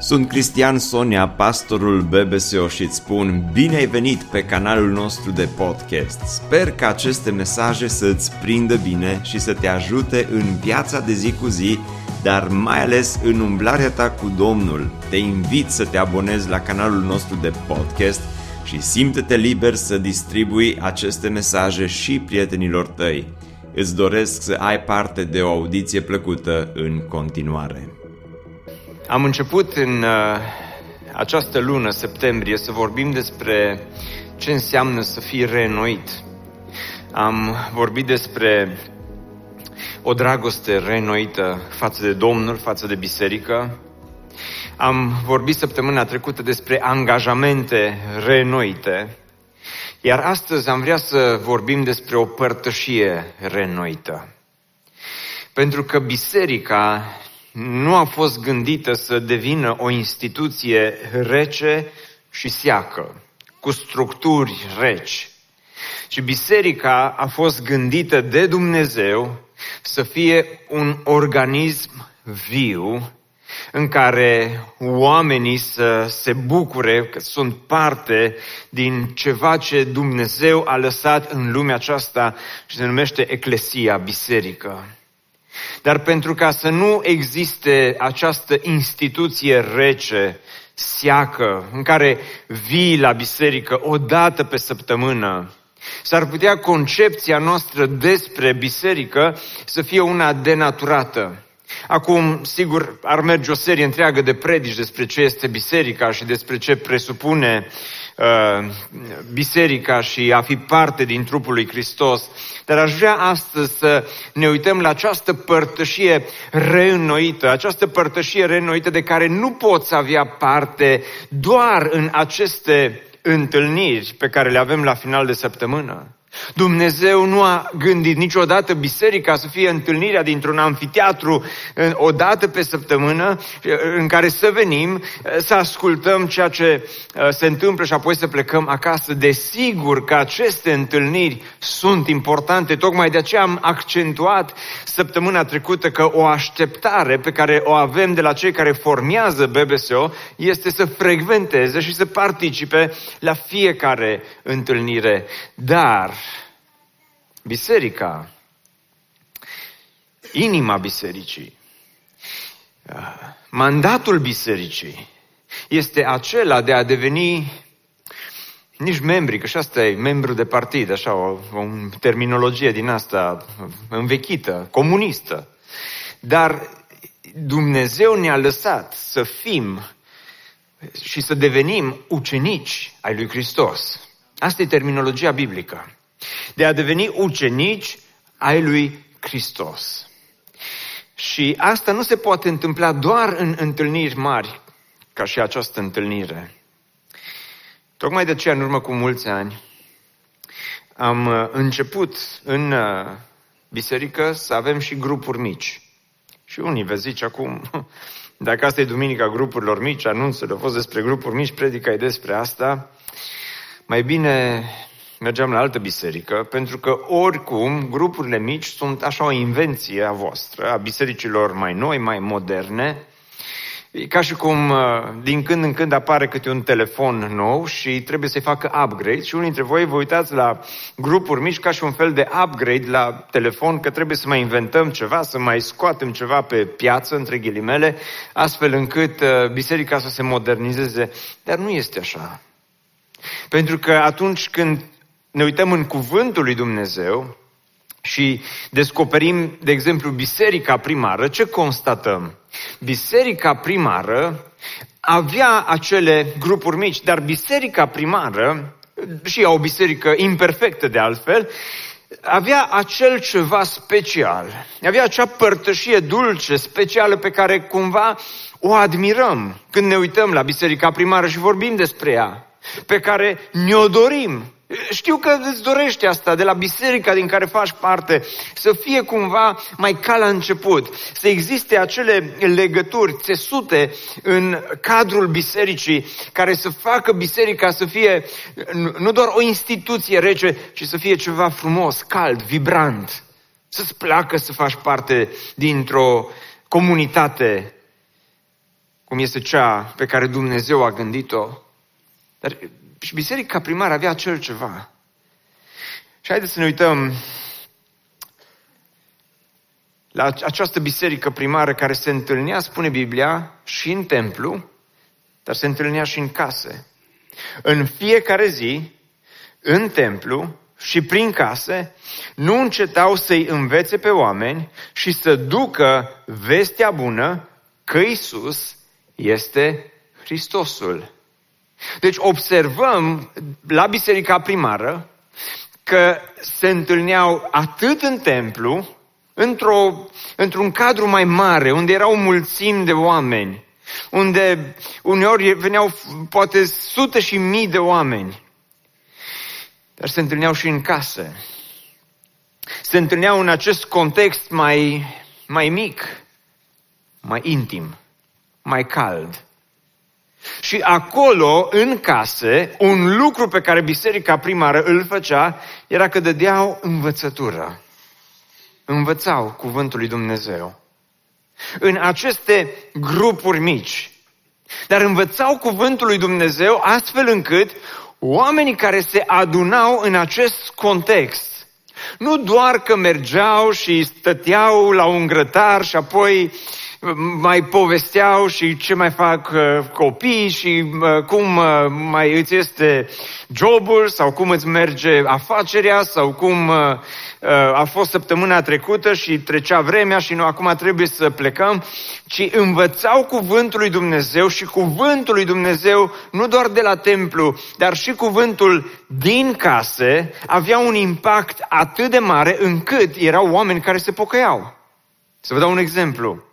Sunt Cristian Sonea, pastorul BBSO și îți spun bine ai venit pe canalul nostru de podcast. Sper că aceste mesaje să îți prindă bine și să te ajute în viața de zi cu zi, dar mai ales în umblarea ta cu Domnul. Te invit să te abonezi la canalul nostru de podcast și simte-te liber să distribui aceste mesaje și prietenilor tăi. Îți doresc să ai parte de o audiție plăcută în continuare. Am început în această lună, septembrie, să vorbim despre ce înseamnă să fii reînnoit. Am vorbit despre o dragoste reînnoită față de Domnul, față de biserică. Am vorbit săptămâna trecută despre angajamente reînnoite. Iar astăzi am vrea să vorbim despre o părtășie reînnoită. Pentru că biserica nu a fost gândită să devină o instituție rece și seacă, cu structuri reci. Și biserica a fost gândită de Dumnezeu să fie un organism viu în care oamenii să se bucure că sunt parte din ceva ce Dumnezeu a lăsat în lumea aceasta și se numește Eclesia, biserică. Dar pentru ca să nu existe această instituție rece, seacă, în care vii la biserică o dată pe săptămână, s-ar putea concepția noastră despre biserică să fie una denaturată. Acum, sigur, ar merge o serie întreagă de predici despre ce este biserica și despre ce presupune biserica și a fi parte din trupul lui Hristos. Dar aș vrea astăzi să ne uităm la această părtășie reînnoită, această părtășie reînnoită de care nu poți avea parte doar în aceste întâlniri pe care le avem la final de săptămână. Dumnezeu nu a gândit niciodată biserica să fie întâlnirea dintr-un amfiteatru o dată pe săptămână în care să venim, să ascultăm ceea ce se întâmplă și apoi să plecăm acasă. Desigur că aceste întâlniri sunt importante, tocmai de aceea am accentuat săptămâna trecută că o așteptare pe care o avem de la cei care formează BBSO este să frecventeze și să participe la fiecare întâlnire. Dar biserica, inima bisericii, mandatul bisericii este acela de a deveni nici membri, că și asta e membru de partid, așa, o terminologie din asta învechită, comunistă. Dar Dumnezeu ne-a lăsat să fim și să devenim ucenici ai lui Hristos. Asta e terminologia biblică. De a deveni ucenici ai lui Hristos. Și asta nu se poate întâmpla doar în întâlniri mari, ca și această întâlnire. Tocmai de aceea, în urmă cu mulți ani, am început în biserică să avem și grupuri mici. Și unii vă zice acum, dacă asta e duminica grupurilor mici, anunțurile au fost despre grupuri mici, predica e despre asta, mai bine mergeam la altă biserică, pentru că oricum grupurile mici sunt așa o invenție a voastră, a bisericilor mai noi, mai moderne. E ca și cum din când în când apare câte un telefon nou și trebuie să-i facă upgrade și unii dintre voi vă uitați la grupuri mici ca și un fel de upgrade la telefon, că trebuie să mai inventăm ceva, să mai scoatem ceva pe piață, între ghilimele, astfel încât biserica să se modernizeze. Dar nu este așa. Pentru că atunci când ne uităm în cuvântul lui Dumnezeu și descoperim, de exemplu, biserica primară, ce constatăm? Biserica primară avea acele grupuri mici, dar biserica primară, și o biserică imperfectă de altfel, avea acel ceva special, avea acea părtășie dulce, specială, pe care cumva o admirăm când ne uităm la biserica primară și vorbim despre ea, pe care ne-o dorim. Știu că îți dorești asta de la biserica din care faci parte, să fie cumva mai ca la început, să existe acele legături țesute în cadrul bisericii care să facă biserica să fie nu doar o instituție rece, ci să fie ceva frumos, cald, vibrant, să-ți placă să faci parte dintr-o comunitate cum este cea pe care Dumnezeu a gândit-o, dar și biserica primară avea acel ceva. Și haideți să ne uităm la această biserică primară care se întâlnea, spune Biblia, și în templu, dar se întâlnea și în case. În fiecare zi, în templu și prin case, nu încetau să-i învețe pe oameni și să ducă vestea bună că Iisus este Hristosul. Deci observăm la biserica primară că se întâlneau atât în templu, într-un cadru mai mare, unde erau mulțimi de oameni, unde uneori veneau poate sute și mii de oameni, dar se întâlneau și în case. Se întâlneau în acest context mai mic, mai intim, mai cald. Și acolo, în case, un lucru pe care biserica primară îl făcea era că dădeau învățătură. Învățau cuvântul lui Dumnezeu. În aceste grupuri mici. Dar învățau cuvântul lui Dumnezeu astfel încât oamenii care se adunau în acest context, nu doar că mergeau și stăteau la un grătar și apoi mai povesteau și ce mai fac copiii și cum mai îți este jobul sau cum îți merge afacerea sau cum a fost săptămâna trecută și trecea vremea și nu acum trebuie să plecăm, ci învățau cuvântul lui Dumnezeu și cuvântul lui Dumnezeu nu doar de la templu, dar și cuvântul din case avea un impact atât de mare încât erau oameni care se pocăiau. Să vă dau un exemplu.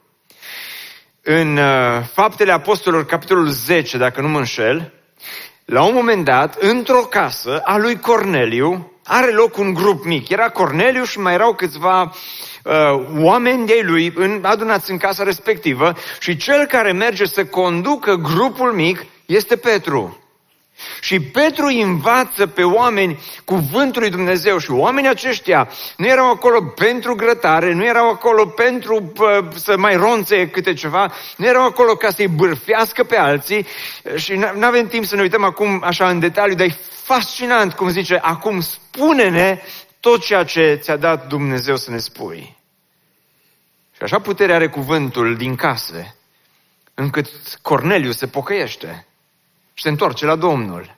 În Faptele Apostolilor, capitolul 10, dacă nu mă înșel, la un moment dat, într-o casă a lui Corneliu, are loc un grup mic. Era Corneliu și mai erau câțiva oameni de-ai lui adunați în casa respectivă și cel care merge să conducă grupul mic este Petru. Și Petru învață pe oameni cuvântul lui Dumnezeu și oamenii aceștia nu erau acolo pentru grătare, nu erau acolo pentru să mai ronțe câte ceva, nu erau acolo ca să-i bârfească pe alții și nu avem timp să ne uităm acum așa în detaliu, dar e fascinant cum zice, acum spune-ne tot ceea ce ți-a dat Dumnezeu să ne spui. Și așa putere are cuvântul din case, încât Corneliu se pocăiește și se întoarce la Domnul.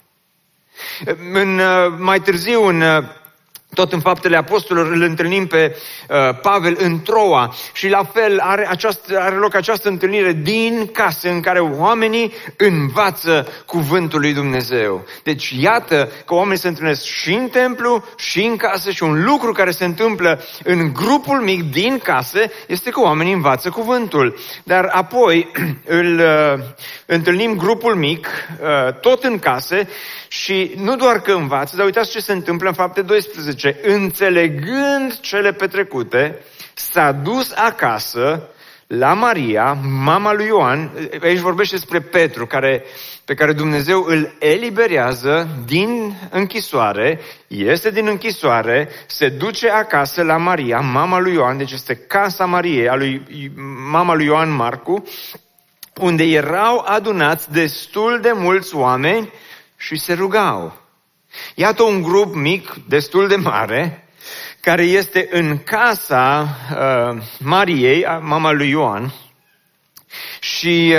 Mai târziu, tot în Faptele Apostolilor, îl întâlnim pe Pavel în Troa și la fel are loc această întâlnire din case în care oamenii învață cuvântul lui Dumnezeu. Deci iată că oamenii se întâlnesc și în templu și în case și un lucru care se întâmplă în grupul mic din case este că oamenii învață cuvântul. Dar apoi îl întâlnim grupul mic tot în case și nu doar că învață, dar uitați ce se întâmplă în Fapte 12. Înțelegând cele petrecute, s-a dus acasă la Maria, mama lui Ioan. Aici vorbește despre Petru, pe care Dumnezeu îl eliberează din închisoare, iese din închisoare, se duce acasă la Maria, mama lui Ioan, deci este casa Mariei, mama lui Ioan Marcu, unde erau adunați destul de mulți oameni și se rugau. Iată un grup mic, destul de mare, care este în casa Mariei, mama lui Ioan. Și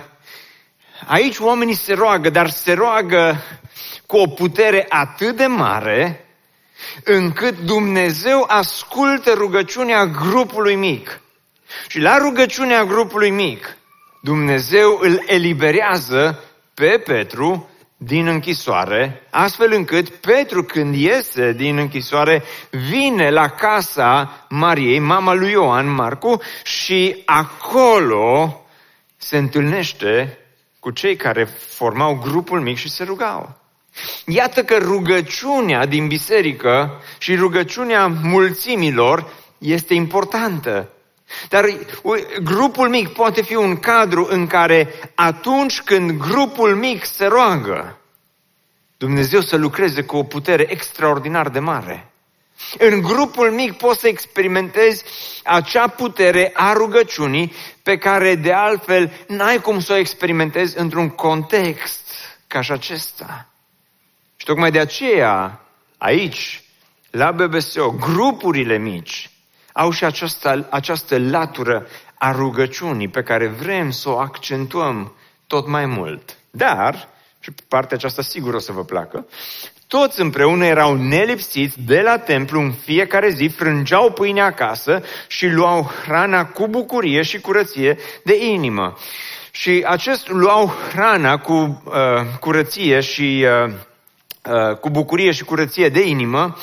aici oamenii se roagă, dar se roagă cu o putere atât de mare, încât Dumnezeu ascultă rugăciunea grupului mic. Și la rugăciunea grupului mic, Dumnezeu îl eliberează pe Petru din închisoare, astfel încât Petru, când iese din închisoare, vine la casa Mariei, mama lui Ioan Marcu, și acolo se întâlnește cu cei care formau grupul mic și se rugau. Iată că rugăciunea din biserică și rugăciunea mulțimilor este importantă. Dar grupul mic poate fi un cadru în care atunci când grupul mic se roagă, Dumnezeu să lucreze cu o putere extraordinar de mare. În grupul mic poți să experimentezi acea putere a rugăciunii pe care de altfel n-ai cum să o experimentezi într-un context ca și acesta. Și tocmai de aceea, aici, la BBSO, grupurile mici au și această latură a rugăciunii pe care vrem să o accentuăm tot mai mult. Dar, și partea aceasta sigur o să vă placă, toți împreună erau nelipsiți de la templu în fiecare zi, frângeau pâinea acasă și luau hrana cu bucurie și curăție de inimă. Și luau hrana cu curăție și cu bucurie și curăție de inimă.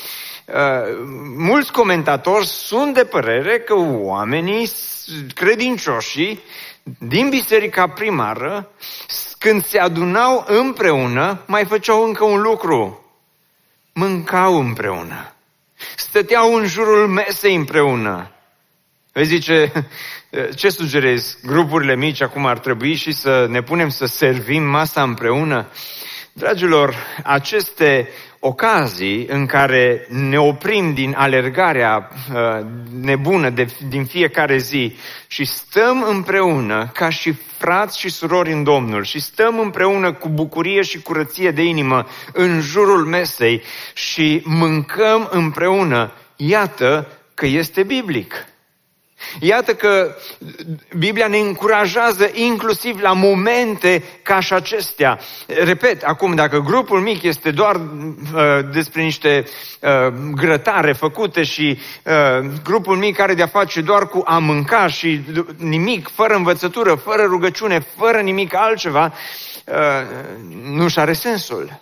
Mulți comentatori sunt de părere că oamenii credincioși din biserica primară, când se adunau împreună, mai făceau încă un lucru. Mâncau împreună. Stăteau în jurul mesei împreună. Vezi, zice, ce sugerezi? Grupurile mici acum ar trebui și să ne punem să servim masa împreună? Dragilor, aceste ocazii în care ne oprim din alergarea nebună din fiecare zi și stăm împreună ca și frați și surori în Domnul și stăm împreună cu bucurie și curăție de inimă în jurul mesei și mâncăm împreună, iată că este biblic. Iată că Biblia ne încurajează inclusiv la momente ca și acestea. Repet, acum, dacă grupul mic este doar despre niște grătare făcute și grupul mic are de-a face doar cu a mânca și nimic, fără învățătură, fără rugăciune, fără nimic altceva, nu-și are sensul.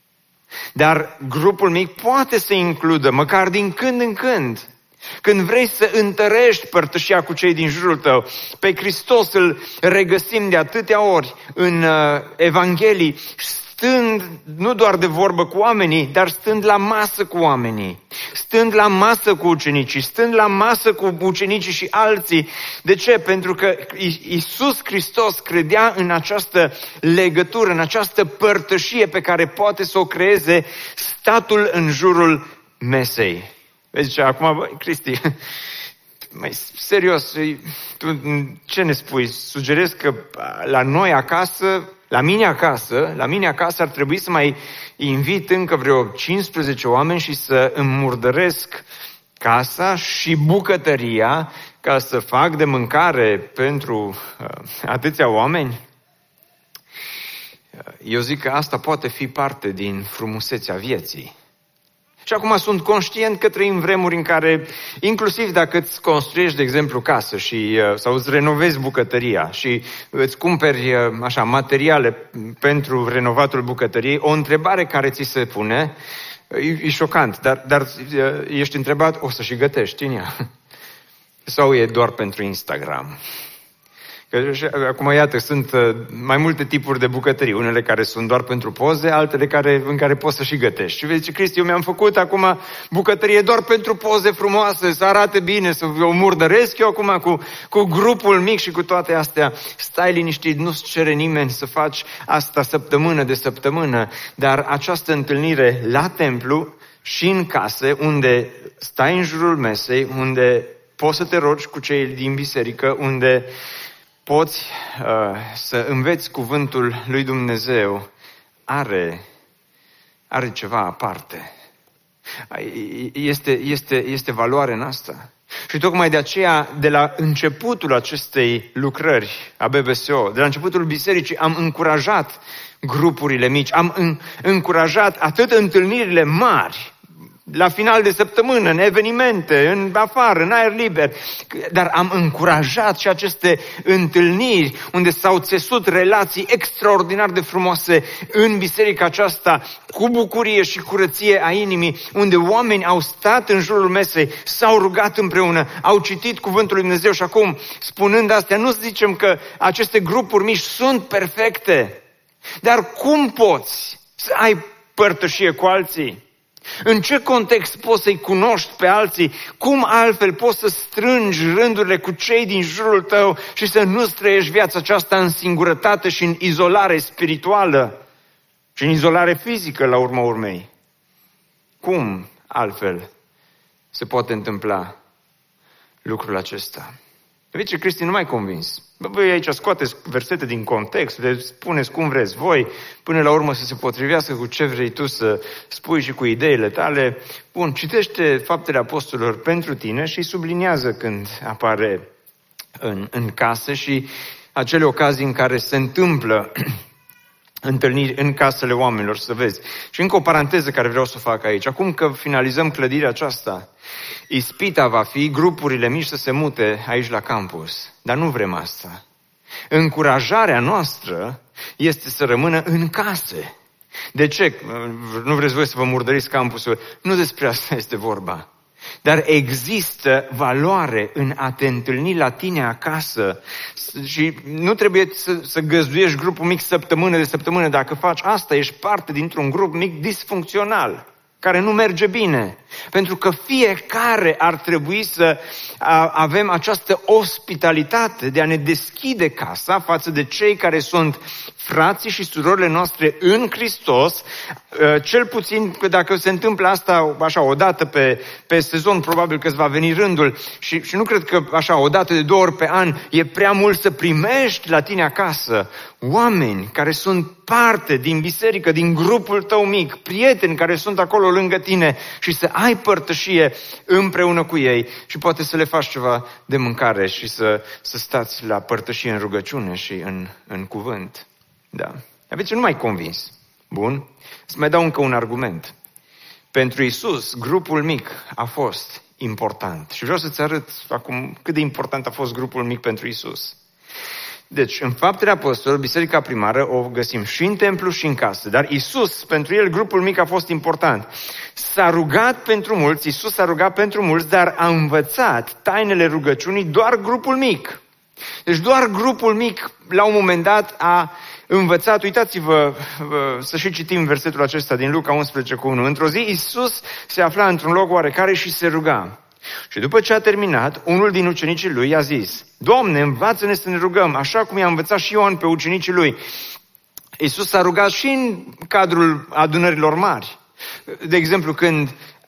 Dar grupul mic poate să includă, măcar din când în când, când vrei să întărești părtășia cu cei din jurul tău, pe Hristos îl regăsim de atâtea ori în Evanghelii, stând nu doar de vorbă cu oamenii, dar stând la masă cu oamenii, stând la masă cu ucenicii, stând la masă cu ucenicii și alții. De ce? Pentru că Iisus Hristos credea în această legătură, în această părtășie pe care poate să o creeze statul în jurul mesei. Vezi, zice, acum, bă, Cristi, mai serios, tu ce ne spui? Sugerezi că la noi acasă, la mine acasă ar trebui să mai invit încă vreo 15 oameni și să îmmurdăresc casa și bucătăria ca să fac de mâncare pentru atâția oameni? Eu zic că asta poate fi parte din frumusețea vieții. Și acum sunt conștient că trăim vremuri în care, inclusiv dacă îți construiești, de exemplu, casă sau îți renovezi bucătăria și îți cumperi așa, materiale pentru renovatul bucătăriei, o întrebare care ți se pune, e șocant, dar ești întrebat, o să și gătești în ea? Sau e doar pentru Instagram? Că, acum, iată, sunt mai multe tipuri de bucătării, unele care sunt doar pentru poze, altele în care poți să și gătești. Și vezi, Cristi, eu mi-am făcut acum bucătărie doar pentru poze frumoase, să arate bine, să o murdăresc eu acum cu grupul mic și cu toate astea. Stai liniștit, nu-ți cere nimeni să faci asta săptămână de săptămână, dar această întâlnire la templu și în case, unde stai în jurul mesei, unde poți să te rogi cu cei din biserică, unde poți să înveți cuvântul lui Dumnezeu, are ceva aparte. Este valoare în asta. Și tocmai de aceea, de la începutul acestei lucrări a BBSO, de la începutul bisericii, am încurajat grupurile mici, am încurajat atât întâlnirile mari, la final de săptămână, în evenimente, în afară, în aer liber, dar am încurajat și aceste întâlniri unde s-au țesut relații extraordinar de frumoase în biserica aceasta, cu bucurie și curăție a inimii, unde oameni au stat în jurul mesei, s-au rugat împreună, au citit cuvântul lui Dumnezeu și acum, spunând astea, nu zicem că aceste grupuri mici sunt perfecte, dar cum poți să ai părtășie cu alții? În ce context poți să-i cunoști pe alții? Cum altfel poți să strângi rândurile cu cei din jurul tău și să nu-ți trăiești viața aceasta în singurătate și în izolare spirituală și în izolare fizică la urma urmei? Cum altfel se poate întâmpla lucrul acesta. Zice, Cristi, nu mai convins. Voi aici scoateți versete din context, le spuneți cum vreți voi, până la urmă să se potrivească cu ce vrei tu să spui și cu ideile tale. Bun, citește Faptele Apostolilor pentru tine și subliniază când apare în casă și acele ocazii în care se întâmplă întâlniri în casele oamenilor, să vezi. Și încă o paranteză care vreau să o fac aici. Acum că finalizăm clădirea aceasta, ispita va fi grupurile mici să se mute aici la campus. Dar nu vrem asta. Încurajarea noastră este să rămână în case. De ce? Nu vreți voi să vă murdăriți campusul? Nu despre asta este vorba. Dar există valoare în a te întâlni la tine acasă și nu trebuie să găzduiești grupul mic săptămână de săptămână. Dacă faci asta, ești parte dintr-un grup mic disfuncțional, care nu merge bine. Pentru că fiecare ar trebui să avem această ospitalitate de a ne deschide casa față de cei care sunt frații și surorile noastre în Hristos, cel puțin dacă se întâmplă asta așa odată pe sezon, probabil că îți va veni rândul și nu cred că așa odată de 2 ori pe an e prea mult să primești la tine acasă oameni care sunt parte din biserică, din grupul tău mic, prieteni care sunt acolo lângă tine și să ai părtășie împreună cu ei și poate să le faci ceva de mâncare și să stați la părtășie în rugăciune și în cuvânt. Da. Aveți, nu mai convins. Bun. Să mai dau încă un argument. Pentru Iisus, grupul mic a fost important. Și vreau să-ți arăt acum cât de important a fost grupul mic pentru Iisus. Deci, în Faptele Apostolilor, biserica primară o găsim și în templu și în casă. Dar Iisus, pentru el, grupul mic a fost important. S-a rugat pentru mulți, Iisus s-a rugat pentru mulți, dar a învățat tainele rugăciunii doar grupul mic. Deci doar grupul mic, la un moment dat, a învățat, uitați-vă, să și citim versetul acesta din Luca 11:1. Într-o zi, Iisus se afla într-un loc oarecare și se ruga. Și după ce a terminat, unul din ucenicii lui i-a zis: Doamne, învață-ne să ne rugăm, așa cum i-a învățat și Ioan pe ucenicii lui. Iisus s-a rugat și în cadrul adunărilor mari. De exemplu, când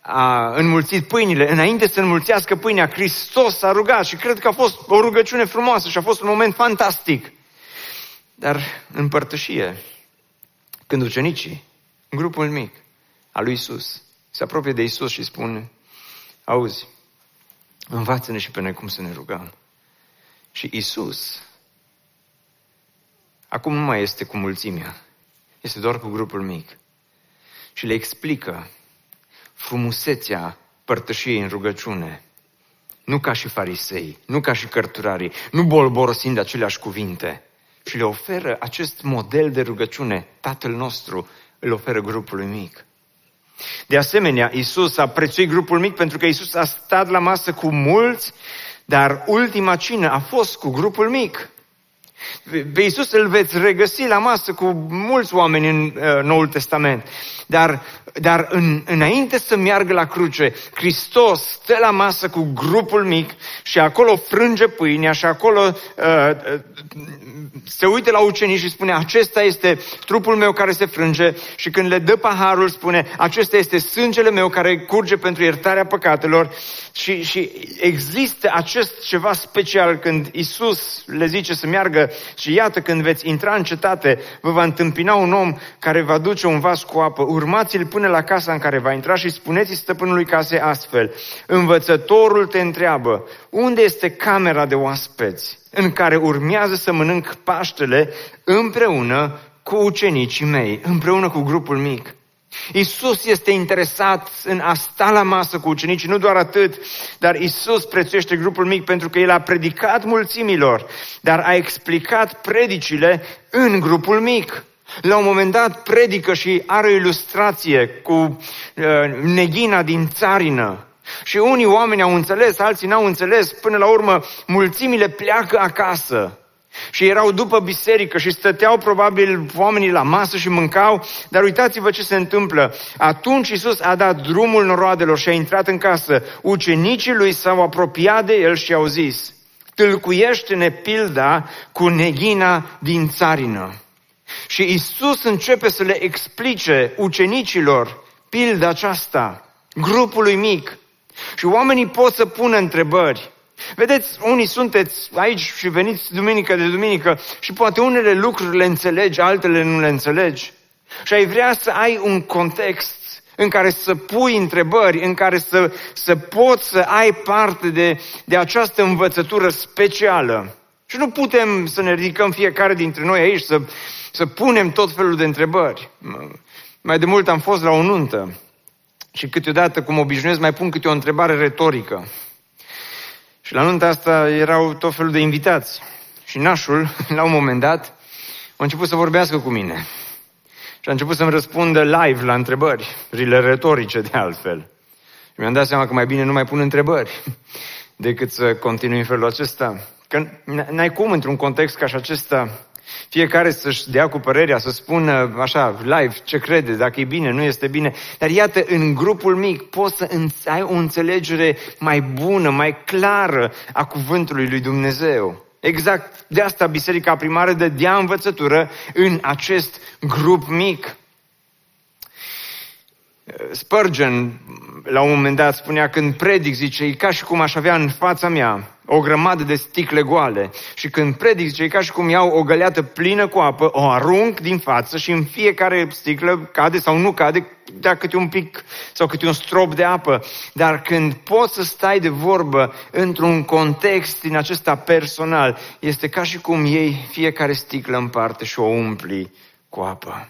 a înmulțit pâinile, înainte să înmulțească pâinea, Hristos s-a rugat și cred că a fost o rugăciune frumoasă și a fost un moment fantastic. Dar în părtășie, când ucenicii, în grupul mic al lui Iisus, se apropie de Iisus și spun: auzi, învață-ne și pe noi cum să ne rugăm. Și Iisus acum nu mai este cu mulțimea, este doar cu grupul mic. Și le explică frumusețea părtășiei în rugăciune. Nu ca și farisei, nu ca și cărturarii, nu bolborosind aceleași cuvinte. Și le oferă acest model de rugăciune. Tatăl nostru îl oferă grupului mic. De asemenea, Iisus a prețuit grupul mic pentru că Iisus a stat la masă cu mulți, dar ultima cină a fost cu grupul mic. Pe Iisus îl veți regăsi la masă cu mulți oameni în Noul Testament. Dar înainte să meargă la cruce, Hristos stă la masă cu grupul mic și acolo frânge pâinea și acolo se uită la ucenici și spune: acesta este trupul meu care se frânge, și când le dă paharul spune: acesta este sângele meu care curge pentru iertarea păcatelor. Și există acest ceva special când Iisus le zice să meargă și iată, când veți intra în cetate, vă va întâmpina un om care va duce un vas cu apă. Urmați-l până la casa în care va intra și spuneți stăpânului casei astfel: învățătorul te întreabă, unde este camera de oaspeți în care urmează să mănânc Paștele împreună cu ucenicii mei, împreună cu grupul mic. Iisus este interesat în a sta la masă cu ucenicii, nu doar atât, dar Iisus prețuiește grupul mic pentru că El a predicat mulțimilor, dar a explicat predicile în grupul mic. La un moment dat predică și are o ilustrație cu neghina din țarină. Și unii oameni au înțeles, alții n-au înțeles, până la urmă mulțimile pleacă acasă. Și erau după biserică și stăteau probabil oamenii la masă și mâncau, dar uitați-vă ce se întâmplă. Atunci Iisus a dat drumul noroadelor și a intrat în casă. Ucenicii lui s-au apropiat de el și au zis: tâlcuiește-ne pilda cu neghina din țarină. Și Iisus începe să le explice ucenicilor pilda aceasta, grupului mic. Și oamenii pot să pună întrebări. Vedeți, unii sunteți aici și veniți duminică de duminică și poate unele lucruri le înțelegi, altele nu le înțelegi. Și ai vrea să ai un context în care să pui întrebări, în care să poți să ai parte de această învățătură specială. Și nu putem să ne ridicăm fiecare dintre noi aici să punem tot felul de întrebări. Mai de mult am fost la o nuntă și câteodată, cum obișnuiesc, mai pun câte o întrebare retorică. Și la nunta asta erau tot felul de invitați. Și nașul, la un moment dat, a început să vorbească cu mine. Și a început să-mi răspundă live la întrebări, retorice de altfel. Și mi-am dat seama că mai bine nu mai pun întrebări decât să continui în felul acesta. Că n-ai cum, într-un context ca și acesta, fiecare să-și dea cu părerea, să spună așa, live, ce crede, dacă e bine, nu este bine. Dar iată, în grupul mic poți să ai o înțelegere mai bună, mai clară a cuvântului lui Dumnezeu. Exact de asta Biserica Primară dădea învățătură în acest grup mic. Spurgeon, la un moment dat, spunea, când predic, zice, e ca și cum aș avea în fața mea o grămadă de sticle goale. Și când predic, zice, e ca și cum iau o găleată plină cu apă, o arunc din față și în fiecare sticlă cade sau nu cade, dea câte un pic sau câte un strop de apă. Dar când poți să stai de vorbă într-un context din acesta personal, este ca și cum iei fiecare sticlă în parte și o umpli cu apă.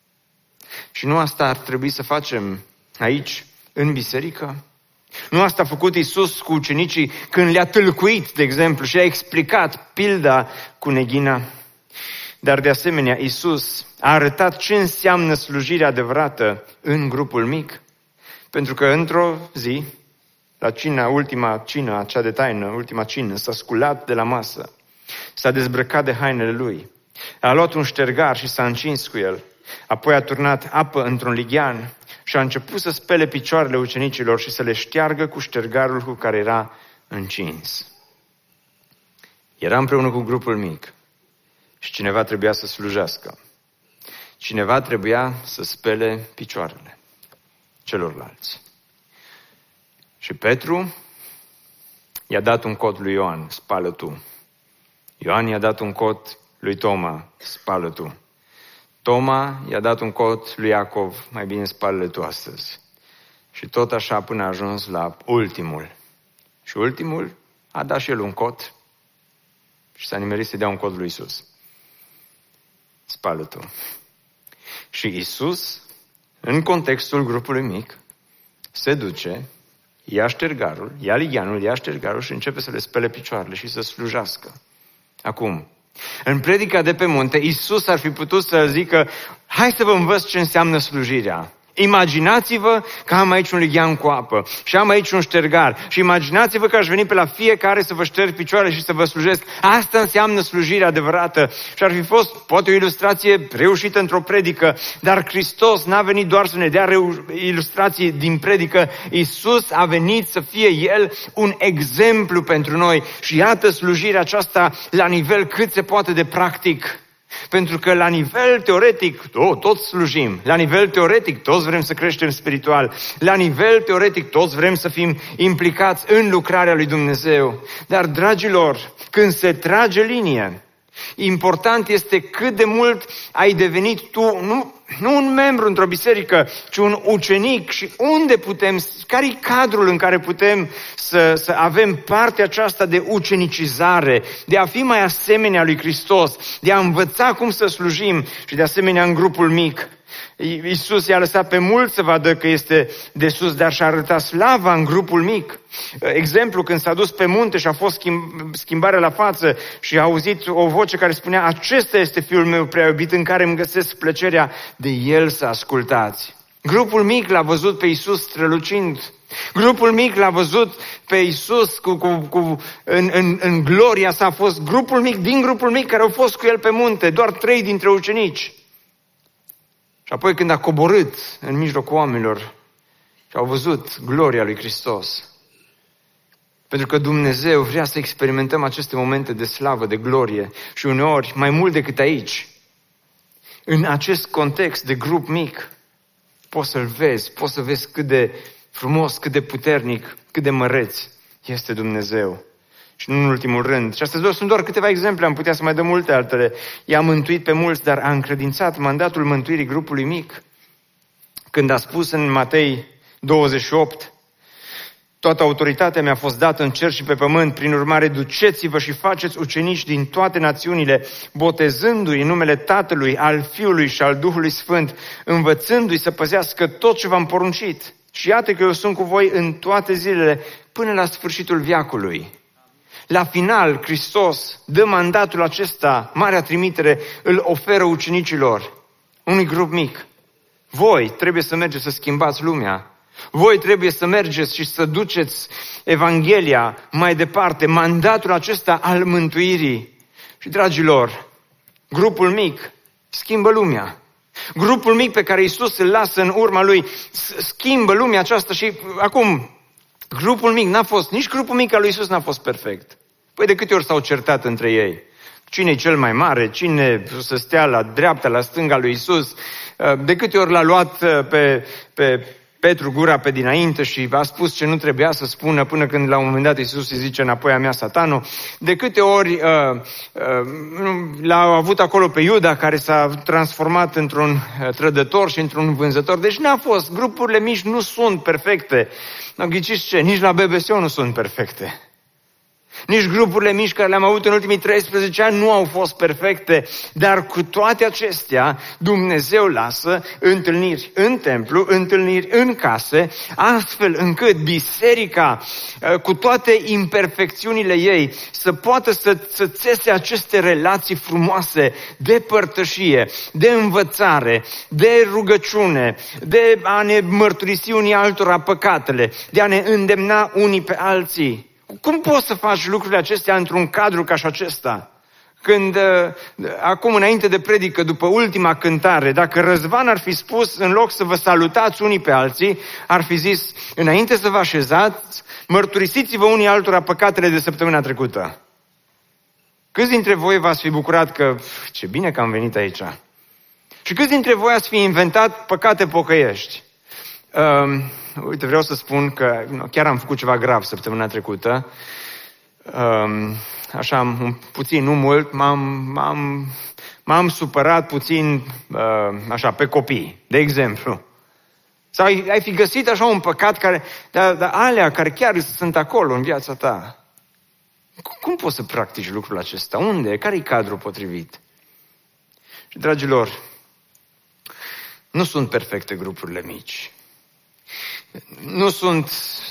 Și nu asta ar trebui să facem aici, în biserică? Nu asta a făcut Iisus cu ucenicii când le-a tâlcuit, de exemplu, și a explicat pilda cu neghina? Dar de asemenea, Iisus a arătat ce înseamnă slujirea adevărată în grupul mic. Pentru că într-o zi, la cina, ultima cină, acea de taină, ultima cină, s-a sculat de la masă, s-a dezbrăcat de hainele lui, a luat un ștergar și s-a încins cu el. Apoi a turnat apă într-un lighean și a început să spele picioarele ucenicilor și să le șteargă cu ștergarul cu care era încins. Era împreună cu grupul mic și cineva trebuia să slujească. Cineva trebuia să spele picioarele celorlalți. Și Petru i-a dat un cot lui Ioan, spală tu. Ioan i-a dat un cot lui Toma, spală tu. Toma i-a dat un cot lui Iacov, mai bine spală-le tu astăzi. Și tot așa până a ajuns la ultimul. Și ultimul a dat și el un cot și s-a nimerit să dea un cot lui Iisus. Spală tu. Și Iisus, în contextul grupului mic, se duce, ia ștergarul, ia ligheanul, ia ștergarul și începe să le spele picioarele și să slujească. Acum, în predica de pe munte, Iisus ar fi putut să zică, hai să vă învăț ce înseamnă slujirea. Imaginați-vă că am aici un lighean cu apă și am aici un ștergar și imaginați-vă că aș veni pe la fiecare să vă șterg picioarele și să vă slujesc. Asta înseamnă slujirea adevărată. Și ar fi fost poate o ilustrație reușită într-o predică, dar Hristos n-a venit doar să ne dea ilustrații din predică. Iisus a venit să fie El un exemplu pentru noi. Și iată slujirea aceasta la nivel cât se poate de practic. Pentru că la nivel teoretic, toți slujim. La nivel teoretic, toți vrem să creștem spiritual. La nivel teoretic, toți vrem să fim implicați în lucrarea lui Dumnezeu. Dar, dragilor, când se trage linie, important este cât de mult ai devenit tu, nu un membru într-o biserică, ci un ucenic și unde putem, care e cadrul în care putem să avem partea aceasta de ucenicizare, de a fi mai asemenea lui Hristos, de a învăța cum să slujim și de asemenea în grupul mic. Iisus i-a lăsat pe mulți să vadă că este de sus, dar și-a arătat slava în grupul mic. Exemplu, când s-a dus pe munte și a fost schimbarea la față și a auzit o voce care spunea, acesta este Fiul meu prea iubit în care îmi găsesc plăcerea, de El să ascultați. Grupul mic l-a văzut pe Iisus strălucind. Grupul mic l-a văzut pe Iisus în gloria sa. A fost din grupul mic care au fost cu El pe munte, doar 3 dintre ucenici. Și apoi când a coborât în mijlocul oamenilor și au văzut gloria lui Hristos. Pentru că Dumnezeu vrea să experimentăm aceste momente de slavă, de glorie și uneori mai mult decât aici. În acest context de grup mic poți să-L vezi, poți să vezi cât de frumos, cât de puternic, cât de măreț este Dumnezeu. Și nu în ultimul rând, și astea sunt doar câteva exemple, am putea să mai dăm multe altele. I-a mântuit pe mulți, dar a încredințat mandatul mântuirii grupului mic. Când a spus în Matei 28, toată autoritatea mi-a fost dată în cer și pe pământ, prin urmare duceți-vă și faceți ucenici din toate națiunile, botezându-i în numele Tatălui, al Fiului și al Duhului Sfânt, învățându-i să păzească tot ce v-am poruncit. Și iată că eu sunt cu voi în toate zilele, până la sfârșitul veacului. La final, Hristos dă mandatul acesta, marea trimitere, îl oferă ucenicilor, unui grup mic. Voi trebuie să mergeți să schimbați lumea. Voi trebuie să mergeți și să duceți Evanghelia mai departe, mandatul acesta al mântuirii. Și, dragilor, grupul mic schimbă lumea. Grupul mic pe care Iisus îl lasă în urma lui schimbă lumea aceasta și acum grupul mic nici grupul mic al lui Iisus n-a fost perfect. Păi de câte ori s-au certat între ei? Cine e cel mai mare? Cine să stea la dreapta, la stânga lui Iisus? De câte ori l-a luat pe Petru gura pe dinainte și a spus ce nu trebuia să spună până când la un moment dat Iisus îi zice înapoi a mea satanul? De câte ori l-a avut acolo pe Iuda care s-a transformat într-un trădător și într-un vânzător? Deci n-a fost. Grupurile mici nu sunt perfecte. Ghiciți ce? Nici la BBSO nu sunt perfecte. Nici grupurile mici care le-am avut în ultimii 13 ani nu au fost perfecte, dar cu toate acestea Dumnezeu lasă întâlniri în templu, întâlniri în case, astfel încât biserica, cu toate imperfecțiunile ei, să poată să țese aceste relații frumoase de părtășie, de învățare, de rugăciune, de a ne mărturisi unii altora păcatele, de a ne îndemna unii pe alții. Cum poți să faci lucrurile acestea într-un cadru ca și acesta? Când, acum înainte de predică, după ultima cântare, dacă Răzvan ar fi spus, în loc să vă salutați unii pe alții, ar fi zis, înainte să vă așezați, mărturisiți-vă unii altora păcatele de săptămâna trecută. Câți dintre voi v-ați fi bucurat că, ce bine că am venit aici? Și câți dintre voi ați fi inventat păcate pocăiești? Uite, vreau să spun că chiar am făcut ceva grav săptămâna trecută. Așa, puțin, nu mult, m-am supărat puțin, așa, pe copii, de exemplu. Sau ai fi găsit așa un păcat care, dar alea care chiar sunt acolo în viața ta. Cum poți să practici lucrul acesta? Unde? Care-i cadrul potrivit? Și, dragilor, nu sunt perfecte grupurile mici. Nu sunt,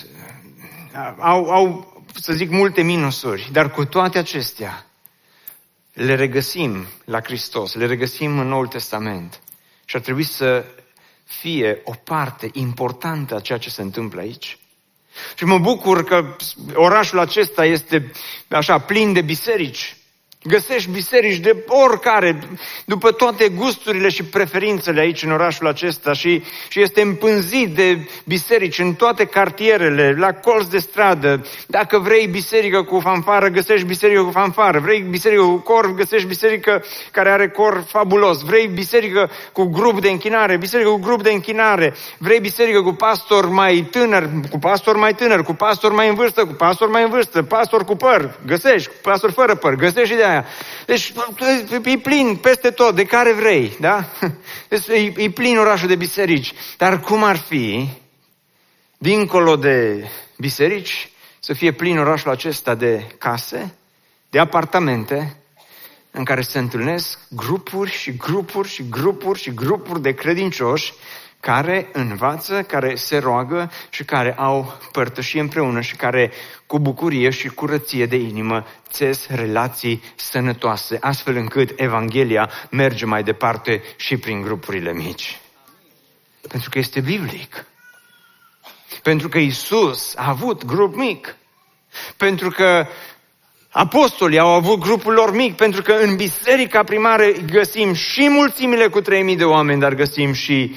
au, să zic, multe minusuri, dar cu toate acestea le regăsim la Hristos, le regăsim în Noul Testament și ar trebui să fie o parte importantă a ceea ce se întâmplă aici. Și mă bucur că orașul acesta este așa plin de biserici. Găsești biserici de oricare, după toate gusturile și preferințele aici în orașul acesta și este împânzit de biserici în toate cartierele, la colț de stradă. Dacă vrei biserică cu fanfară, găsești biserică cu fanfară. Vrei biserică cu cor, găsești biserică care are cor fabulos. Vrei biserică cu grup de închinare, biserică cu grup de închinare. Vrei biserică cu pastor mai tânăr, cu pastor mai tânăr, cu pastor mai în vârstă, cu pastor mai în vârstă, pastor cu păr, găsești, pastor fără păr, găsești ideea. Deci e plin peste tot, de care vrei, da? Deci, e plin orașul de biserici. Dar cum ar fi, dincolo de biserici, să fie plin orașul acesta de case, de apartamente, în care se întâlnesc grupuri și grupuri și grupuri și grupuri de credincioși care învață, care se roagă și care au părtășie împreună și care cu bucurie și curăție de inimă țes relații sănătoase, astfel încât Evanghelia merge mai departe și prin grupurile mici. Pentru că este biblic. Pentru că Iisus a avut grup mic. Pentru că apostolii au avut grupul lor mic, pentru că în biserica primară găsim și mulțimile cu 3.000 de oameni, dar găsim și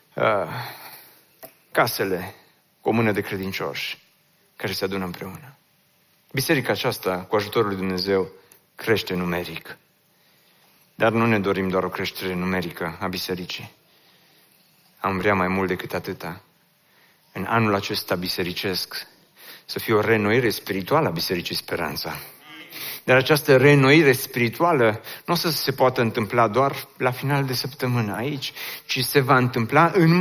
casele comune de credincioși care se adună împreună. Biserica aceasta, cu ajutorul lui Dumnezeu, crește numeric. Dar nu ne dorim doar o creștere numerică a bisericii. Am vrea mai mult decât atâta. în anul acesta bisericesc să fie o reînnoire spirituală a Bisericii Speranța. Dar această reînnoire spirituală nu o să se poată întâmpla doar la final de săptămână aici, ci se va întâmpla în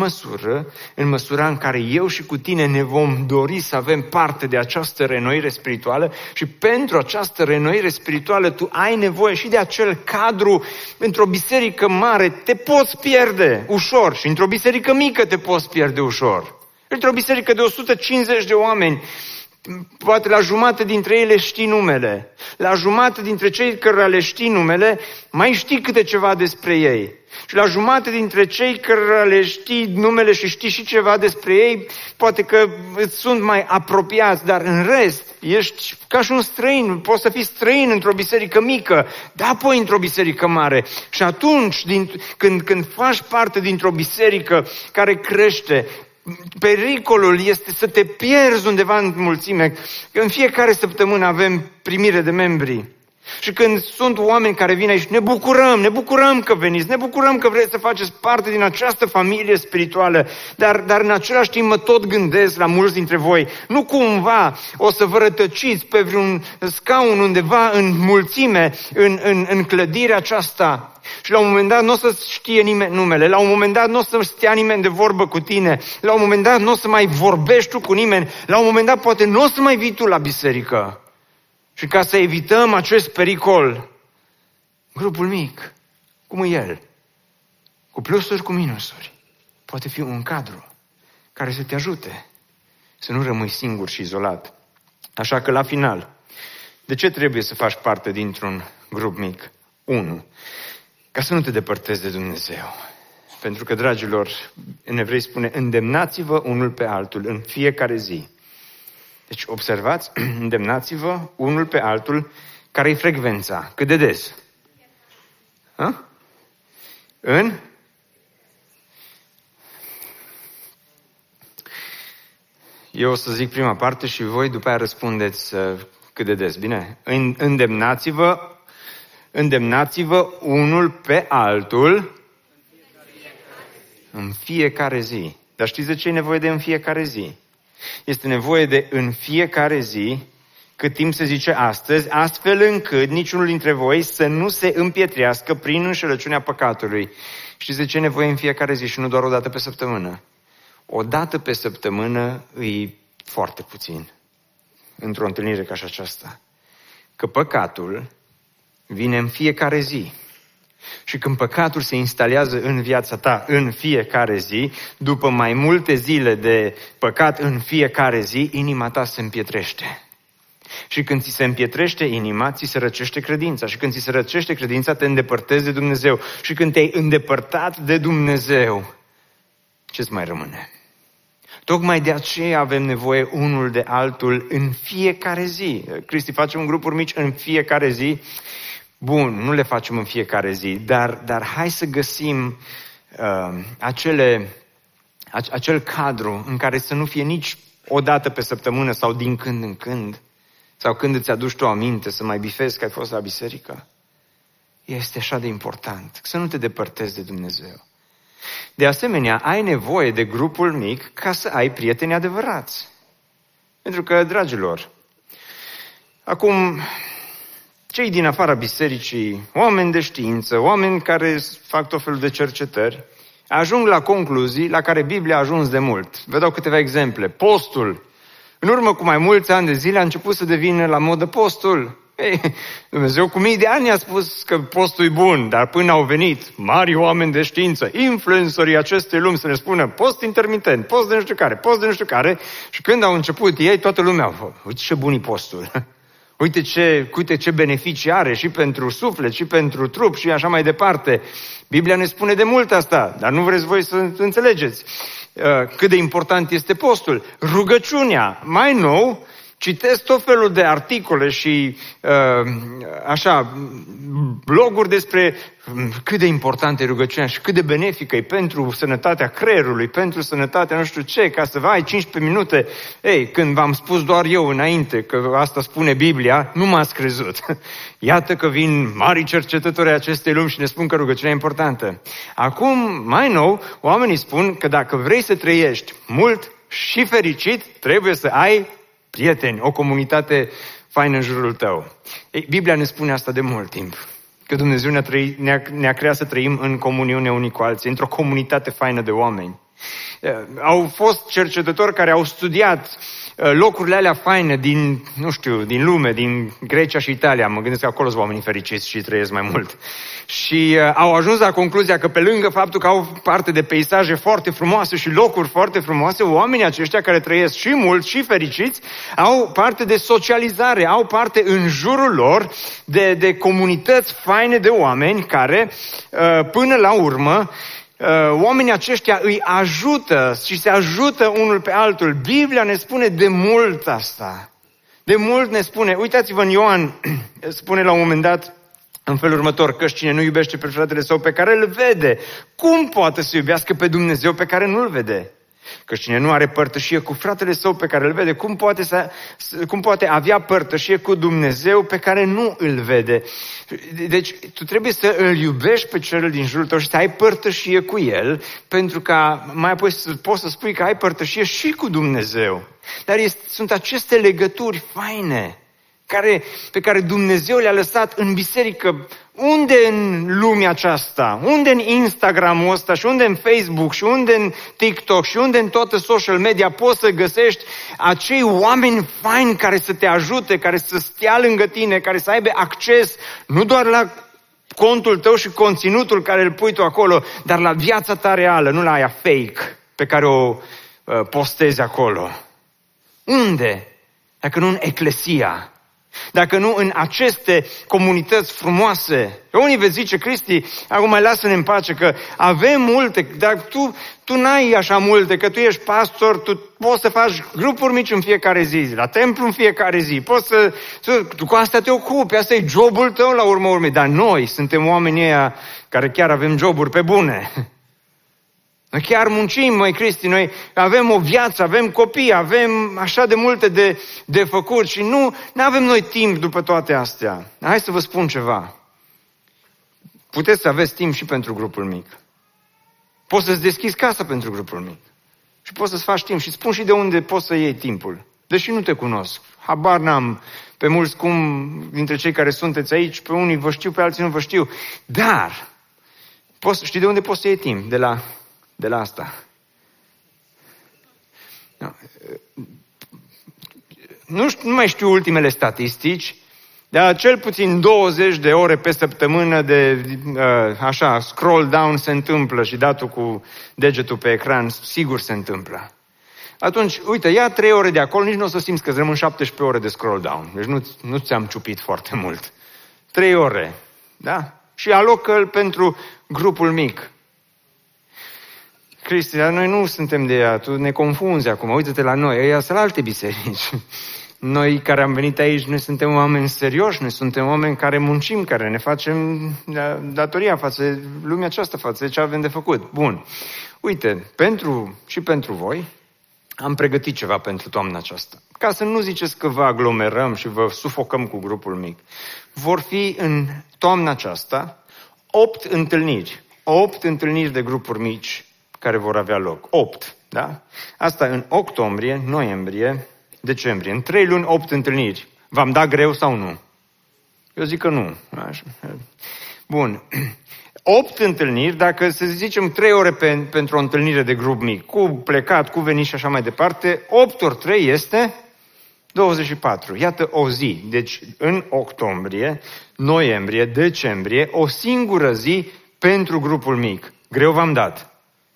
măsura în care eu și cu tine ne vom dori să avem parte de această reînnoire spirituală și pentru această reînnoire spirituală tu ai nevoie și de acel cadru. Într-o biserică mare te poți pierde ușor și într-o biserică mică te poți pierde ușor. Într-o biserică de 150 de oameni, poate la jumătate dintre ei le știi numele. La jumătate dintre cei cărora le știi numele, mai știi câte ceva despre ei. Și la jumătate dintre cei cărora le știi numele și știi și ceva despre ei, poate că îți sunt mai apropiați, dar în rest ești ca și un străin. Poți să fii străin într-o biserică mică, dar apoi într-o biserică mare. Și atunci, când faci parte dintr-o biserică care crește, pericolul este să te pierzi undeva în mulțime. În fiecare săptămână avem primire de membri. Și când sunt oameni care vin aici, ne bucurăm că veniți, ne bucurăm că vreți să faceți parte din această familie spirituală, dar în același timp mă tot gândesc la mulți dintre voi. Nu cumva o să vă rătăciți pe vreun scaun undeva în mulțime, în clădirea aceasta. Și la un moment dat nu o să știe nimeni numele, la un moment dat nu o să stea nimeni de vorbă cu tine, la un moment dat nu o să mai vorbești tu cu nimeni, la un moment dat poate nu o să mai vii tu la biserică. Și ca să evităm acest pericol, grupul mic, cum e el, cu plusuri, cu minusuri, poate fi un cadru care să te ajute să nu rămâi singur și izolat. Așa că la final, de ce trebuie să faci parte dintr-un grup mic? 1. Ca să nu te depărtezi de Dumnezeu. Pentru că, dragilor, în Evrei spune, îndemnați-vă unul pe altul în fiecare zi. Deci, observați, îndemnați-vă unul pe altul. Care-i frecvența? Cât de des? Eu o să zic prima parte și voi după aia răspundeți cât de des. Bine? Îndemnați-vă unul pe altul în fiecare zi. Dar știți de ce e nevoie de în fiecare zi? Este nevoie de în fiecare zi, cât timp se zice astăzi, astfel încât niciunul dintre voi să nu se împietrească prin înșelăciunea păcatului. Știți de ce e nevoie în fiecare zi și nu doar o dată pe săptămână? O dată pe săptămână e foarte puțin într-o întâlnire ca și aceasta. Că păcatul vine în fiecare zi. Și când păcatul se instalează în viața ta în fiecare zi, după mai multe zile de păcat în fiecare zi, inima ta se împietrește. Și când ți se împietrește inima, ți se răcește credința. Și când ți se răcește credința, te îndepărtezi de Dumnezeu. Și când te-ai îndepărtat de Dumnezeu, ce-ți mai rămâne? Tocmai de aceea avem nevoie unul de altul în fiecare zi. Cristi, facem grupuri mici în fiecare zi. Bun, nu le facem în fiecare zi, dar hai să găsim acel cadru în care să nu fie nici o dată pe săptămână sau din când în când, sau când îți aduci tu aminte să mai bifezi că ai fost la biserică. Este așa de important, să nu te depărtezi de Dumnezeu. De asemenea, ai nevoie de grupul mic ca să ai prieteni adevărați. Pentru că, dragilor, acum, cei din afara bisericii, oameni de știință, oameni care fac tot felul de cercetări, ajung la concluzii la care Biblia a ajuns de mult. Vă dau câteva exemple. Postul. În urmă cu mai mulți ani de zile a început să devină la modă postul. Ei, Dumnezeu cu mii de ani a spus că postul e bun, dar până au venit mari oameni de știință, influencerii acestei lumi să ne spună post intermitent, post de nu știu care, post de nu știu care, și când au început ei, toată lumea, uite ce bun e postul. Uite ce beneficii are și pentru suflet, și pentru trup și așa mai departe. Biblia ne spune de mult asta, dar nu vreți voi să înțelegeți cât de important este postul. Rugăciunea, mai nou, citesc tot felul de articole și bloguri despre cât de importantă e rugăciunea și cât de benefică e pentru sănătatea creierului, pentru sănătatea nu știu ce, ca să ai 15 minute. Ei, când v-am spus doar eu înainte că asta spune Biblia, nu m-ați crezut. Iată că vin mari cercetători acestei lumi și ne spun că rugăciunea e importantă. Acum, mai nou, oamenii spun că dacă vrei să trăiești mult, și fericit, trebuie să ai prieteni, o comunitate faină în jurul tău. Ei, Biblia ne spune asta de mult timp. Că Dumnezeu ne-a creat să trăim în comuniune unii cu alții, într-o comunitate faină de oameni. Au fost cercetători care au studiat locurile alea faine din lume, din Grecia și Italia. Mă gândesc că acolo sunt oamenii fericiți și trăiesc mai mult. Și au ajuns la concluzia că pe lângă faptul că au parte de peisaje foarte frumoase și locuri foarte frumoase, oamenii aceștia care trăiesc și mult și fericiți au parte de socializare, au parte în jurul lor de comunități faine de oameni care, până la urmă, oamenii aceștia îi ajută și se ajută unul pe altul. Biblia ne spune de mult asta. De mult ne spune. Uitați-vă în Ioan, spune la un moment dat în felul următor, că cine nu iubește pe fratele său pe care îl vede, cum poate să iubească pe Dumnezeu pe care nu îl vede? Că cine nu are părtășie cu fratele său pe care îl vede, cum poate avea părtășie cu Dumnezeu pe care nu îl vede? Deci tu trebuie să îl iubești pe cel din jurul tău și să ai părtășie cu el, pentru că mai apoi poți să spui că ai părtășie și cu Dumnezeu. Dar sunt aceste legături faine pe care Dumnezeu le-a lăsat în biserică. Unde în lumea aceasta, unde în Instagram-ul ăsta și unde în Facebook și unde în TikTok și unde în toată social media poți să găsești acei oameni faini care să te ajute, care să stea lângă tine, care să aibă acces nu doar la contul tău și conținutul care îl pui tu acolo, dar la viața ta reală, nu la aia fake pe care o postezi acolo. Unde? Dacă nu în eclesia. Dacă nu în aceste comunități frumoase. Că unii veți zice, Cristi, acum mai lasă-ne în pace, că avem multe, dar tu n-ai așa multe, că tu ești pastor, tu poți să faci grupuri mici în fiecare zi, la templu în fiecare zi, tu cu asta te ocupi, asta e jobul tău la urmă urmei, dar noi suntem oamenii ăia care chiar avem joburi pe bune. Noi chiar muncim, măi Cristi, noi avem o viață, avem copii, avem așa de multe de făcut și nu avem noi timp după toate astea. Hai să vă spun ceva. Puteți să aveți timp și pentru grupul mic. Poți să-ți deschizi casa pentru grupul mic. Și poți să-ți faci timp și spun și de unde poți să iei timpul. Deși nu te cunosc. Habar n-am pe mulți dintre cei care sunteți aici, pe unii vă știu, pe alții nu vă știu. Dar, știi de unde poți să iei timp? De la asta. Nu mai știu ultimele statistici, dar cel puțin 20 de ore pe săptămână de scroll down se întâmplă și datul cu degetul pe ecran, sigur se întâmplă. Atunci, uite, ia 3 ore de acolo, nici nu o să simți că îți rămân 17 ore de scroll down. Deci nu ți-am ciupit foarte mult. 3 ore, da? Și alocă-l pentru grupul mic. Cristi, dar noi nu suntem de ea, tu ne confunzi acum, uite-te la noi, ăia sunt alte biserici. Noi care am venit aici, noi suntem oameni serioși, noi suntem oameni care muncim, care ne facem datoria față lumea aceasta, față ce avem de făcut. Bun, uite, și pentru voi am pregătit ceva pentru toamna aceasta. Ca să nu ziceți că vă aglomerăm și vă sufocăm cu grupul mic. Vor fi în toamna aceasta 8 întâlniri. 8 întâlniri de grupuri mici care vor avea loc. 8, da? Asta în octombrie, noiembrie, decembrie. În 3 luni, 8 întâlniri. V-am dat greu sau nu? Eu zic că nu. Așa. Bun. 8 întâlniri, dacă să zicem 3 ore pentru o întâlnire de grup mic, cu plecat, cu venit și așa mai departe, 8 ori 3 este 24. Iată o zi. Deci în octombrie, noiembrie, decembrie, o singură zi pentru grupul mic. Greu v-am dat.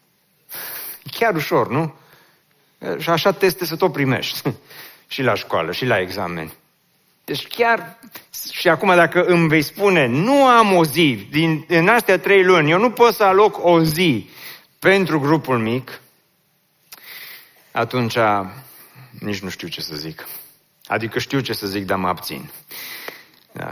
Chiar ușor, nu? Și așa teste să tot primești. Și la școală, și la examen. Deci chiar, și acum dacă îmi vei spune, nu am o zi, din astea 3 luni, eu nu pot să aloc o zi pentru grupul mic, atunci nici nu știu ce să zic. Adică știu ce să zic, dar mă abțin. Da.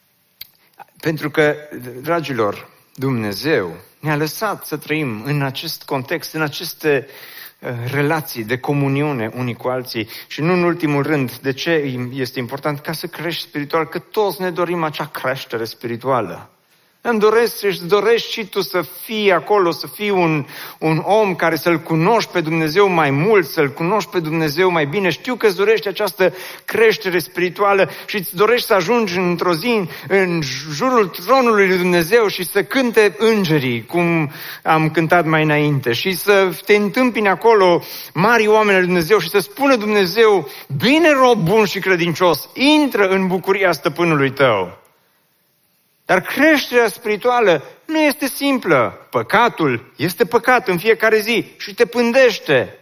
Pentru că, dragilor, Dumnezeu ne-a lăsat să trăim în acest context, în aceste relații de comuniune unii cu alții și nu în ultimul rând, de ce este important? Ca să crești spiritual, că toți ne dorim acea creștere spirituală. Îți dorești și tu să fii acolo, să fii un om care să-L cunoști pe Dumnezeu mai mult, să-L cunoști pe Dumnezeu mai bine. Știu că îți dorești această creștere spirituală și îți dorești să ajungi într-o zi în jurul tronului lui Dumnezeu și să cânte îngerii, cum am cântat mai înainte, și să te întâmpini acolo mari oameni al lui Dumnezeu și să spună Dumnezeu: bine, rob bun și credincios, intră în bucuria stăpânului tău. Dar creșterea spirituală nu este simplă. Păcatul este păcat în fiecare zi și te pândește.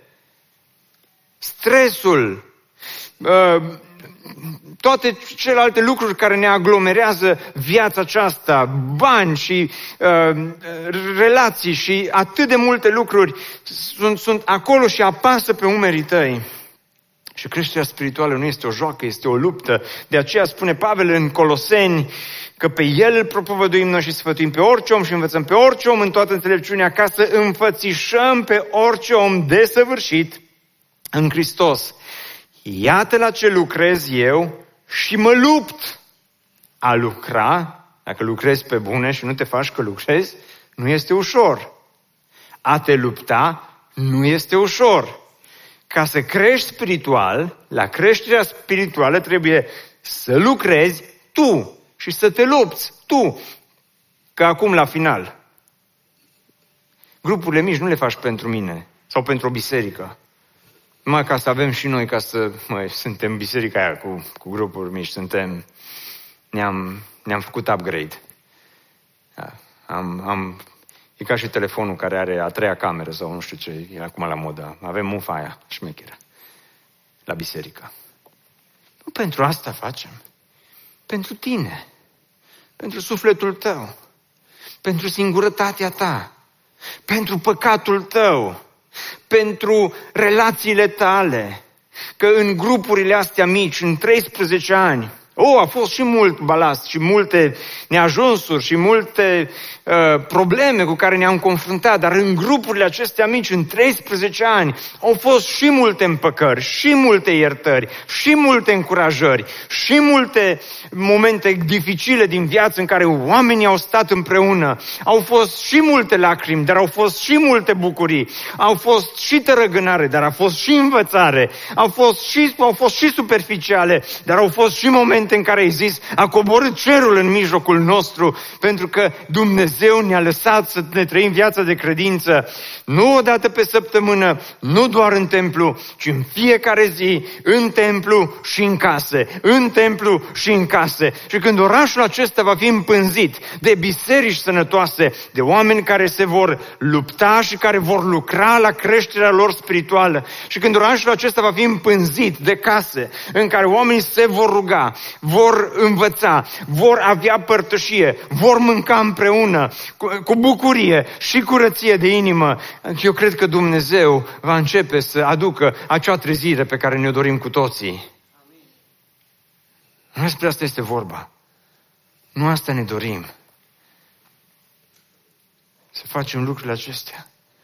Stresul, toate celelalte lucruri care ne aglomerează viața aceasta, bani și relații și atât de multe lucruri sunt acolo și apasă pe umerii tăi. Și creșterea spirituală nu este o joacă, este o luptă. De aceea spune Pavel în Coloseni că pe El îl propovăduim noi și sfătuim pe orice om și învățăm pe orice om în toată înțelepciunea, ca să înfățișăm pe orice om desăvârșit în Hristos. Iată la ce lucrez eu și mă lupt. A lucra, dacă lucrezi pe bune și nu te faci că lucrezi, nu este ușor. A te lupta nu este ușor. Ca să crești spiritual, la creșterea spirituală trebuie să lucrezi tu și să te lupți tu. Că acum, la final, grupurile mici nu le faci pentru mine sau pentru o biserică. Numai ca să avem și noi, ca să, suntem biserica aia cu grupuri mici, ne-am făcut upgrade. E ca și telefonul care are a treia cameră sau nu știu ce, e acum la modă. Avem mufa aia șmecheră la biserică. Nu pentru asta facem. Pentru tine. Pentru sufletul tău. Pentru singurătatea ta. Pentru păcatul tău. Pentru relațiile tale. Că în grupurile astea mici, în 13 ani, a fost și mult balast și multe neajunsuri și multe probleme cu care ne-am confruntat, dar în grupurile acestea mici, în 13 ani, au fost și multe împăcări, și multe iertări, și multe încurajări, și multe momente dificile din viață în care oamenii au stat împreună. Au fost și multe lacrimi, dar au fost și multe bucurii. Au fost și tărăgânare, dar a fost și învățare. Au fost și superficiale, dar au fost și momente în care ai zis: a coborât cerul în mijlocul nostru, pentru că Dumnezeu ne-a lăsat să ne trăim viața de credință, nu o dată pe săptămână, nu doar în templu, ci în fiecare zi, în templu și în case, în templu și în case. Și când orașul acesta va fi împânzit de biserici sănătoase, de oameni care se vor lupta și care vor lucra la creșterea lor spirituală, și când orașul acesta va fi împânzit de case în care oamenii se vor ruga, vor învăța, vor avea părtășie, vor mânca împreună, cu bucurie și curăție de inimă, eu cred că Dumnezeu va începe să aducă acea trezire pe care ne-o dorim cu toții. Nu despre asta este vorba. Nu asta ne dorim. Să facem lucrurile acestea.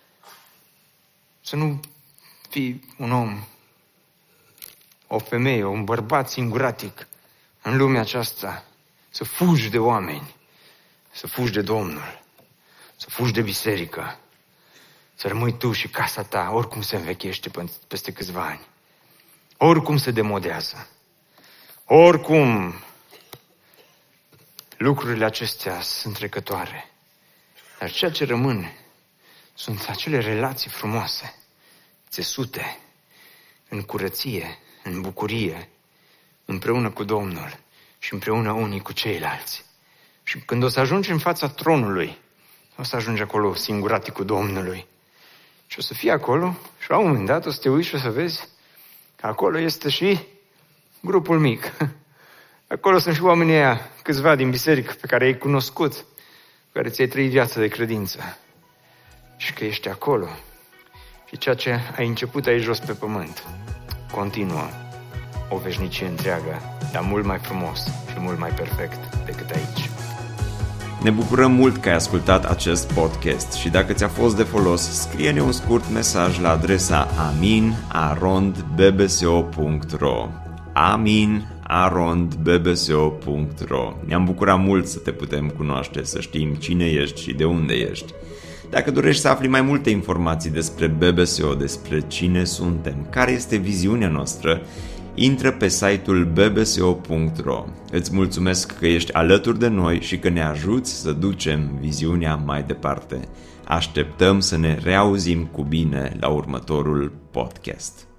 Să nu fii un om, o femeie, un bărbat singuratic în lumea aceasta. Să fugi de oameni, să fugi de Domnul, să fugi de biserică, să rămâi tu și casa ta, oricum se învechește peste câțiva ani, oricum se demodează, oricum lucrurile acestea sunt trecătoare. Dar ceea ce rămâne sunt acele relații frumoase, țesute în curăție, în bucurie, împreună cu Domnul și împreună unii cu ceilalți. Și când o să ajungi în fața tronului, o să ajungi acolo singuraticul Domnului. Și o să fii acolo și la un moment dat o să te uiți și o să vezi că acolo este și grupul mic. Acolo sunt și oamenii aia, câțiva din biserică pe care ai cunoscut, pe care ți-ai trăit viața de credință. Și că ești acolo. Și ceea ce ai început aici jos pe pământ continuă o veșnicie întreagă, dar mult mai frumos și mult mai perfect decât aici. Ne bucurăm mult că ai ascultat acest podcast și dacă ți-a fost de folos, scrie-ne un scurt mesaj la adresa amin@bbso.ro. Amin arondbbso.ro. Ne-am bucurat mult să te putem cunoaște, să știm cine ești și de unde ești. Dacă dorești să afli mai multe informații despre BBSO, despre cine suntem, care este viziunea noastră, intră pe site-ul bbso.ro. Îți mulțumesc că ești alături de noi și că ne ajuți să ducem viziunea mai departe. Așteptăm să ne reauzim cu bine la următorul podcast.